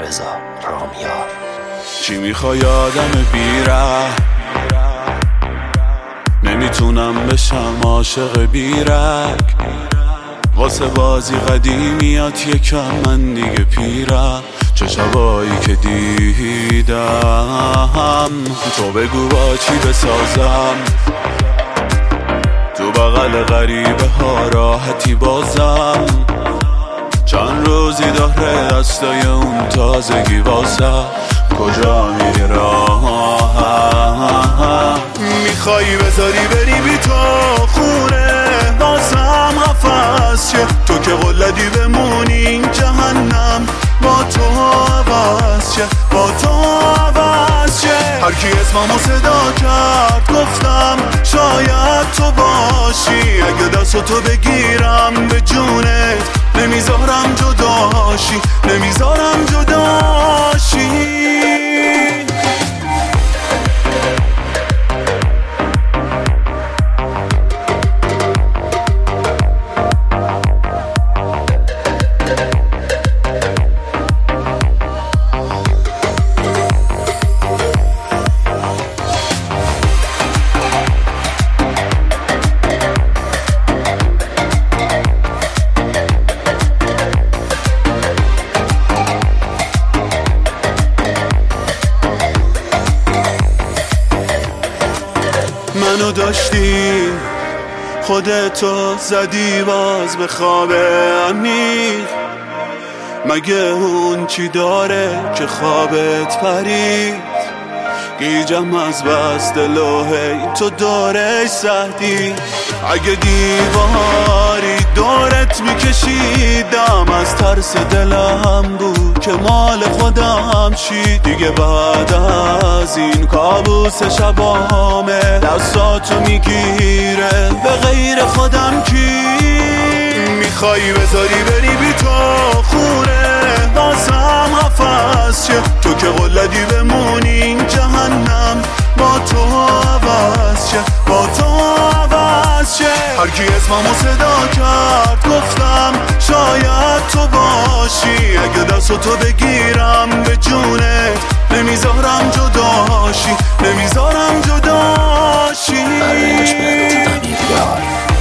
رضا رامیار. چی میخوای آدم بیره؟ نمیتونم بشم عاشق بیرک، واسه بازی قدیمیات یکم من دیگه پیرم. چه شبایی که دیدم تو بگو با چی بسازم، تو بغل غریبه ها راحتی بازم. چند روزی داره دستای اون تازگی واسه کجا میری راهم؟ میخوایی بذاری بری بی تو خونه بازم حفظ شه، تو که قلدی بمونی جهنم با تو عوض شه، با تو عوض شه. هر کی اسممو صدا کرد گفتم شاید تو باشی، اگه دستو بگیرم به جونت نمیذارم جداشی، نمیذارم جداشی. منو داشتی خودتو زدی باز به خواب عمیق، مگه اون چی داره که خوابت پرید؟ گیجم از بست لوحه تو دورش سهدی، اگه دیواری دورت میکشیدم از ترس دلم بود که مال خودم چی. دیگه بعد از این کابوس شبامه دستاتو میگیره به غیر خودم کی؟ میخوایی بذاری بری بی تو خونه بازم حفظ شه، تو که قلدی بمونی جهنم با تو عوض شه، با تو عوض شه. هر کی اسممو صدا کرد گفتم شاید تو باشی، اگه دستو بگیرم به جونت نمیذارم جداشی، نمیذارم جداشی. برنامه‌اش به امیریار.